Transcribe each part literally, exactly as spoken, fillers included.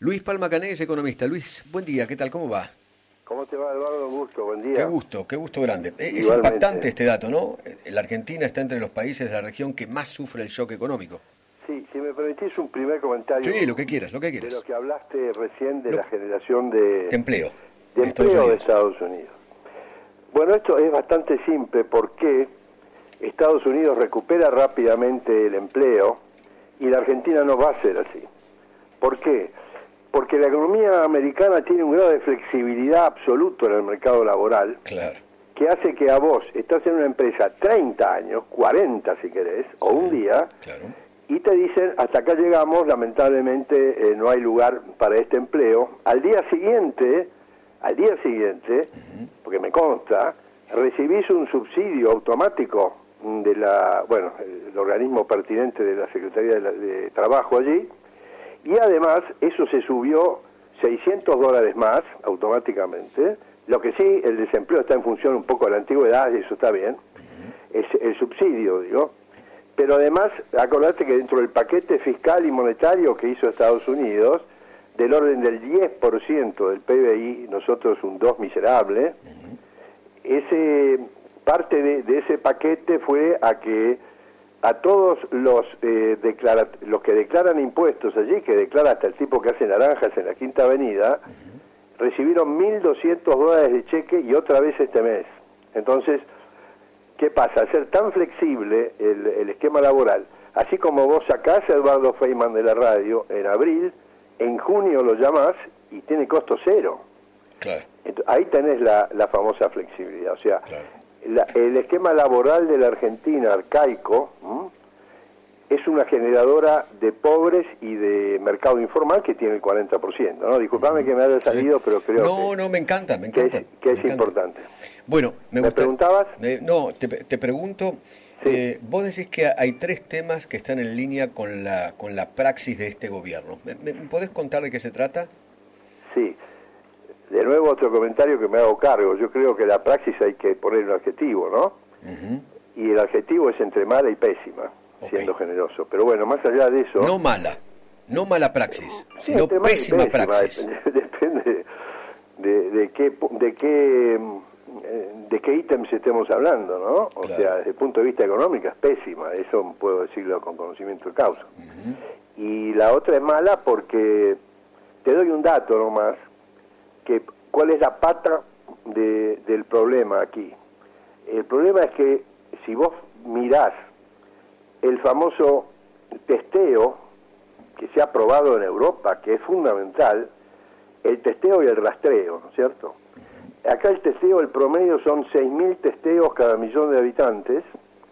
Luis Palma Cané es economista. Luis, buen día, ¿qué tal? ¿Cómo va? ¿Cómo te va, Eduardo? Un gusto, buen día. Qué gusto, qué gusto grande. Es Igualmente. impactante este dato, ¿no? La Argentina está entre los países de la región que más sufre el shock económico. Sí, si me permitís un primer comentario. Sí, lo que quieras, lo que quieras. De lo que hablaste recién de Lo... la generación de, de empleo. De, de empleo Estados de Estados Unidos. Bueno, esto es bastante simple porque Estados Unidos recupera rápidamente el empleo y la Argentina no va a ser así. ¿Por qué? Porque la economía americana tiene un grado de flexibilidad absoluto en el mercado laboral, claro, que hace que a vos estás en una empresa treinta años, cuarenta si querés, sí, o un día, claro, y te dicen, hasta acá llegamos, lamentablemente eh, no hay lugar para este empleo. Al día siguiente, al día siguiente, uh-huh. porque me consta, recibís un subsidio automático de la, bueno, el organismo pertinente de la Secretaría de, la, de Trabajo allí, y además eso se subió seiscientos dólares más automáticamente. Lo que sí, el desempleo está en función un poco de la antigüedad, y eso está bien, uh-huh. es el subsidio, digo. Pero además, acordate que dentro del paquete fiscal y monetario que hizo Estados Unidos, del orden del diez por ciento del P B I, nosotros un dos miserable, uh-huh. ese parte de, de ese paquete fue a que a todos los eh, declara, los que declaran impuestos allí, que declara hasta el tipo que hace naranjas en la Quinta Avenida, uh-huh. recibieron mil doscientos dólares de cheque y otra vez este mes. Entonces, ¿qué pasa? Al ser tan flexible el, el esquema laboral, así como vos sacás a Eduardo Feynman de la radio en abril, en junio lo llamás y tiene costo cero. Claro. Entonces, ahí tenés la, la famosa flexibilidad. O sea, claro. la, el esquema laboral de la Argentina arcaico ¿m? es una generadora de pobres y de mercado informal que tiene el cuarenta por ciento. ¿no? Disculpame que me haya salido, sí. pero creo no, que... No, me encanta, me encanta. Que es, que me es encanta. importante. Bueno, me, ¿Me gusta, preguntabas? Eh, no, te, te pregunto, sí. eh, vos decís que hay tres temas que están en línea con la con la praxis de este gobierno. ¿Me, me podés contar de qué se trata? Sí. De nuevo otro comentario que me hago cargo. Yo creo que la praxis hay que poner un adjetivo, ¿no? Uh-huh. Y el adjetivo es entre mala y pésima, okay. siendo generoso. Pero bueno, más allá de eso... No mala, no mala praxis, sí, sino pésima, pésima praxis. Depende de, de qué... De qué de qué ítems estemos hablando, ¿no? O claro. sea, desde el punto de vista económico es pésima, eso puedo decirlo con conocimiento de causa. Uh-huh. Y la otra es mala porque, te doy un dato nomás, que cuál es la pata de, del problema aquí. El problema es que si vos mirás el famoso testeo que se ha aprobado en Europa, que es fundamental, el testeo y el rastreo, ¿no es cierto? Acá el testeo, el promedio son seis mil testeos cada millón de habitantes.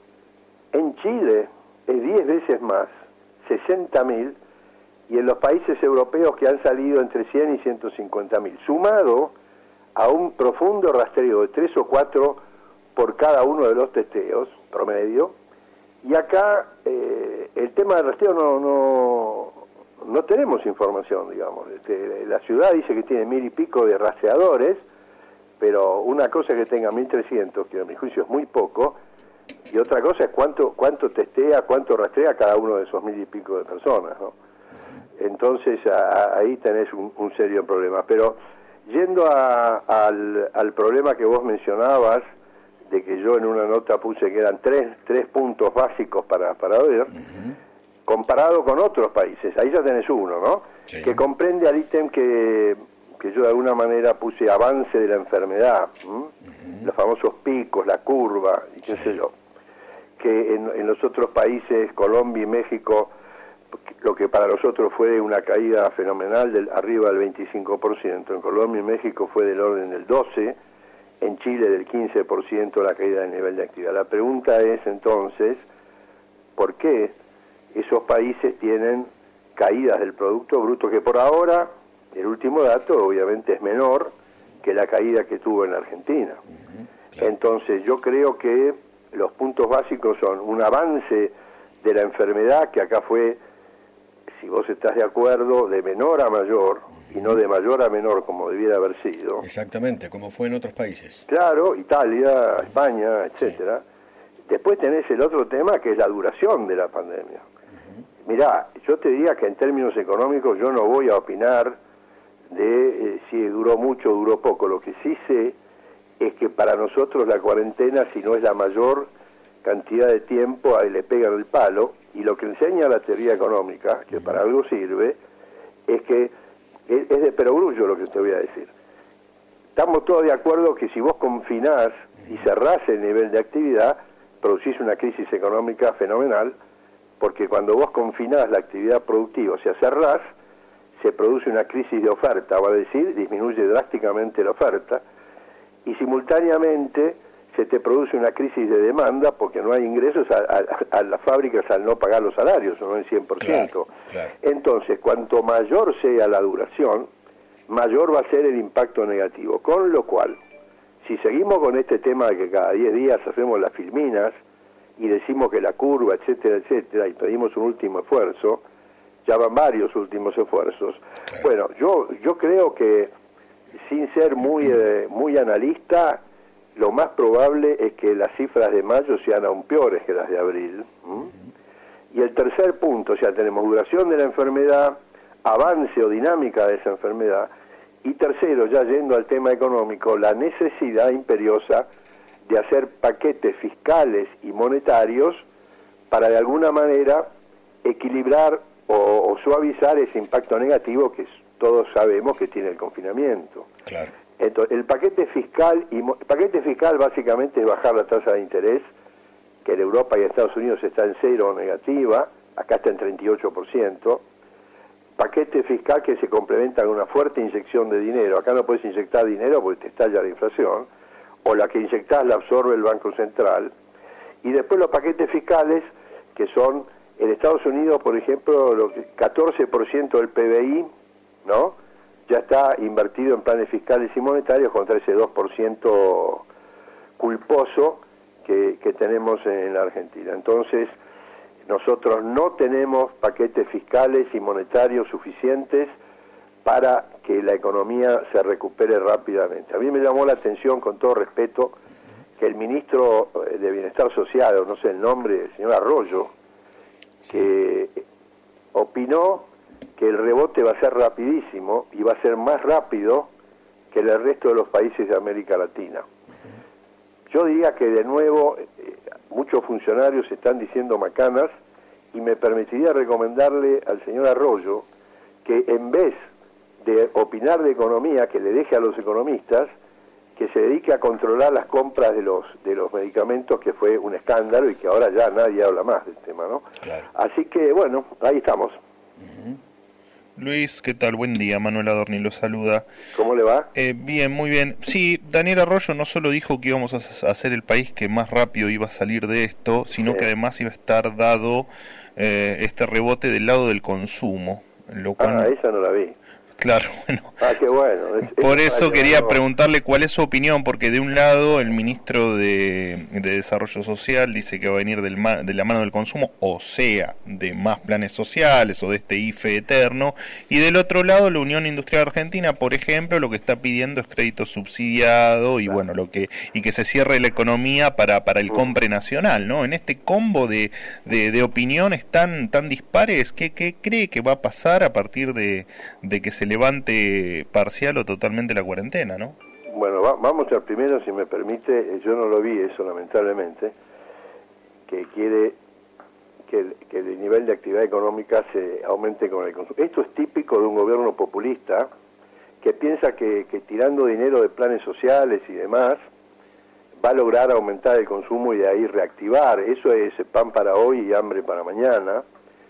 En Chile es diez veces más, sesenta mil, y en los países europeos que han salido entre cien y ciento cincuenta mil, sumado a un profundo rastreo de tres o cuatro por cada uno de los testeos, promedio. Y acá eh, el tema del rastreo no, no, no tenemos información, digamos. Este, la ciudad dice que tiene mil y pico de rastreadores, pero una cosa es que tenga mil trescientos, que a mi juicio es muy poco, y otra cosa es cuánto cuánto testea, cuánto rastrea cada uno de esos mil y pico de personas, ¿no? Entonces a, ahí tenés un, un serio problema. Pero yendo a, al, al problema que vos mencionabas, de que yo en una nota puse que eran tres, tres puntos básicos para, para ver, uh-huh. comparado con otros países, ahí ya tenés uno, ¿no? Sí. Que comprende al ítem que... que yo de alguna manera puse avance de la enfermedad, uh-huh. los famosos picos, la curva, y qué sí. sé yo, que en, en los otros países, Colombia y México, lo que para nosotros fue una caída fenomenal del arriba del veinticinco por ciento, en Colombia y México fue del orden del doce por ciento, en Chile del quince por ciento la caída del nivel de actividad. La pregunta es entonces, ¿por qué esos países tienen caídas del Producto Bruto que por ahora... El último dato, obviamente, es menor que la caída que tuvo en Argentina. Uh-huh, claro. Entonces, yo creo que los puntos básicos son un avance de la enfermedad, que acá fue, si vos estás de acuerdo, de menor a mayor, uh-huh. y no de mayor a menor, como debiera haber sido. Exactamente, como fue en otros países. Claro, Italia, España, etcétera. Sí. Después tenés el otro tema, que es la duración de la pandemia. Uh-huh. Mirá, yo te diría que en términos económicos yo no voy a opinar de eh, si duró mucho o duró poco. Lo que sí sé es que para nosotros la cuarentena, si no es la mayor cantidad de tiempo, ahí le pegan el palo, y lo que enseña la teoría económica, que para algo sirve, es que es, es de perogrullo lo que te voy a decir. Estamos todos de acuerdo que si vos confinás y cerrás el nivel de actividad, producís una crisis económica fenomenal, porque cuando vos confinás la actividad productiva, o sea, cerrás, se produce una crisis de oferta, va a decir, disminuye drásticamente la oferta, y simultáneamente se te produce una crisis de demanda porque no hay ingresos a, a, a las fábricas al no pagar los salarios, no el cien por ciento. Claro, claro. Entonces, cuanto mayor sea la duración, mayor va a ser el impacto negativo. Con lo cual, si seguimos con este tema de que cada diez días hacemos las filminas y decimos que la curva, etcétera, etcétera, y pedimos un último esfuerzo, ya van varios últimos esfuerzos. Claro. Bueno, yo yo creo que, sin ser muy, eh, muy analista, lo más probable es que las cifras de mayo sean aún peores que las de abril. ¿Mm? Y el tercer punto, o sea, tenemos duración de la enfermedad, avance o dinámica de esa enfermedad, y tercero, ya yendo al tema económico, la necesidad imperiosa de hacer paquetes fiscales y monetarios para de alguna manera equilibrar o, o suavizar ese impacto negativo que todos sabemos que tiene el confinamiento. Claro. Entonces, el paquete fiscal, y el paquete fiscal básicamente es bajar la tasa de interés, que en Europa y Estados Unidos está en cero o negativa, acá está en treinta y ocho por ciento. Paquete fiscal que se complementa con una fuerte inyección de dinero. Acá no puedes inyectar dinero porque te estalla la inflación, o la que inyectás la absorbe el Banco Central. Y después los paquetes fiscales, que son, en Estados Unidos, por ejemplo, lo que catorce por ciento del P B I, ¿no?, ya está invertido en planes fiscales y monetarios contra ese dos por ciento culposo que, que tenemos en la Argentina. Entonces, nosotros no tenemos paquetes fiscales y monetarios suficientes para que la economía se recupere rápidamente. A mí me llamó la atención, con todo respeto, que el ministro de Bienestar Social, o no sé el nombre, el señor Arroyo, que opinó que el rebote va a ser rapidísimo y va a ser más rápido que el resto de los países de América Latina. Yo diría que de nuevo eh, muchos funcionarios están diciendo macanas, y me permitiría recomendarle al señor Arroyo que en vez de opinar de economía, que le deje a los economistas, que se dedique a controlar las compras de los de los medicamentos, que fue un escándalo y que ahora ya nadie habla más del tema, ¿no? Claro. Así que, bueno, ahí estamos. Uh-huh. Luis, ¿qué tal? Buen día, Manuel Adorni lo saluda. ¿Cómo le va? Eh, bien, muy bien. Sí, Daniel Arroyo no solo dijo que íbamos a ser el país que más rápido iba a salir de esto, sino sí, que además iba a estar dado eh, este rebote del lado del consumo. Lo cual... Ah, esa no la vi. Claro, bueno. Ah, qué bueno. Es, Por eso quería preguntarle cuál es su opinión, porque de un lado el ministro de, de Desarrollo Social dice que va a venir del ma, de la mano del consumo, o sea, de más planes sociales o de este I F E eterno, y del otro lado la Unión Industrial Argentina, por ejemplo, lo que está pidiendo es crédito subsidiado y claro, bueno, lo que y que se cierre la economía para para el compre nacional, ¿no? En este combo de, de, de opiniones tan tan dispares, ¿qué, qué cree que va a pasar a partir de, de que se levante parcial o totalmente la cuarentena, ¿no? Bueno, va, vamos al primero, si me permite. Yo no lo vi eso, lamentablemente, que quiere que el, que el nivel de actividad económica se aumente con el consumo. Esto es típico de un gobierno populista que piensa que, que tirando dinero de planes sociales y demás va a lograr aumentar el consumo y de ahí reactivar. Eso es pan para hoy y hambre para mañana.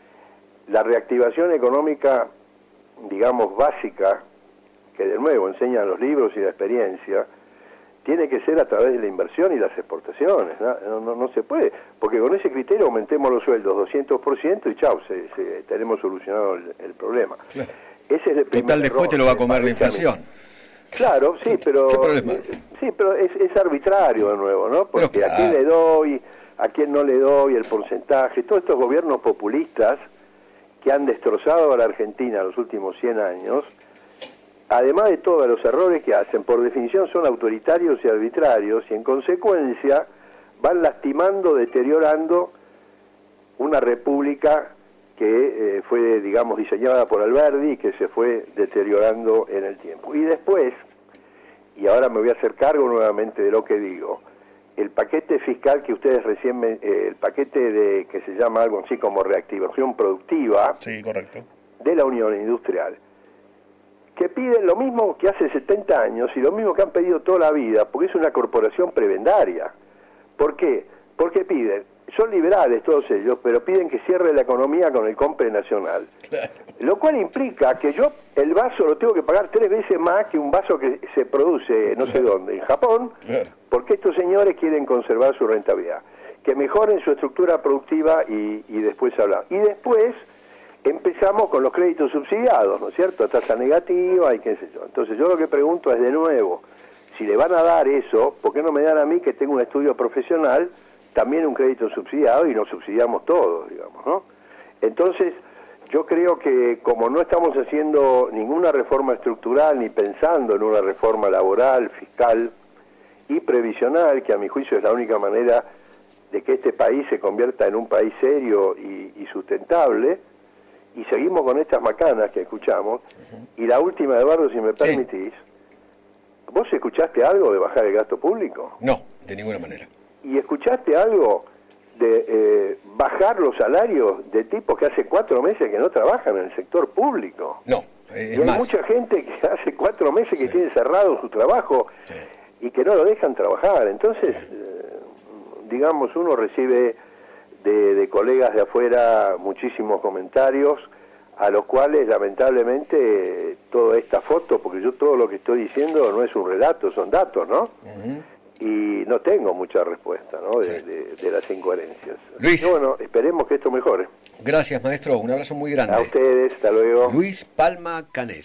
La reactivación económica, digamos, básica, que de nuevo enseñan los libros y la experiencia, tiene que ser a través de la inversión y las exportaciones. No, no, no, no se puede, porque con ese criterio aumentemos los sueldos doscientos por ciento y chau, se, se, tenemos solucionado el, el problema. Claro. Ese es el primer Total, después error, te lo va a comer la inflación. Claro, sí, pero ¿qué problema? Sí, pero es, es arbitrario de nuevo, ¿no? Porque claro, a quién le doy, a quién no le doy, el porcentaje. Todos estos gobiernos populistas que han destrozado a la Argentina los últimos cien años, además de todos los errores que hacen, por definición son autoritarios y arbitrarios, y en consecuencia van lastimando, deteriorando una república que eh, fue, digamos, diseñada por Alberdi y que se fue deteriorando en el tiempo. Y después, y ahora me voy a hacer cargo nuevamente de lo que digo, el paquete fiscal que ustedes recién, me, eh, el paquete de que se llama algo así como reactivación productiva, sí, correcto, de la Unión Industrial, que piden lo mismo que hace setenta años y lo mismo que han pedido toda la vida, porque es una corporación prebendaria. ¿Por qué? Porque piden, son liberales todos ellos, pero piden que cierre la economía con el compre nacional. Claro. Lo cual implica que yo el vaso lo tengo que pagar tres veces más que un vaso que se produce no sé dónde, en Japón, claro, porque estos señores quieren conservar su rentabilidad. Que mejoren su estructura productiva y, y después hablar. Y después empezamos con los créditos subsidiados, ¿no es cierto? Tasa negativa y qué sé yo. Entonces yo lo que pregunto es de nuevo, si le van a dar eso, ¿por qué no me dan a mí que tengo un estudio profesional también un crédito subsidiado y nos subsidiamos todos, digamos, ¿no? Entonces yo creo que como no estamos haciendo ninguna reforma estructural ni pensando en una reforma laboral, fiscal y previsional, que a mi juicio es la única manera de que este país se convierta en un país serio y, y sustentable, y seguimos con estas macanas que escuchamos. Uh-huh. Y la última, Eduardo, si me permitís, sí. ¿Vos escuchaste algo de bajar el gasto público? No, de ninguna manera. ¿Y escuchaste algo de eh, bajar los salarios de tipos que hace cuatro meses que no trabajan en el sector público? No, es y hay más. mucha gente que hace cuatro meses que sí. tiene cerrado su trabajo sí. y que no lo dejan trabajar. Entonces, sí. eh, digamos, uno recibe de, de colegas de afuera muchísimos comentarios, a los cuales lamentablemente toda esta foto, porque yo todo lo que estoy diciendo no es un relato, son datos, ¿no? Uh-huh. Y no tengo mucha respuesta, ¿no? De, sí. de, de las incoherencias. Luis. Y bueno, esperemos que esto mejore. Gracias, maestro. Un abrazo muy grande. A ustedes, hasta luego. Luis Palma Canés.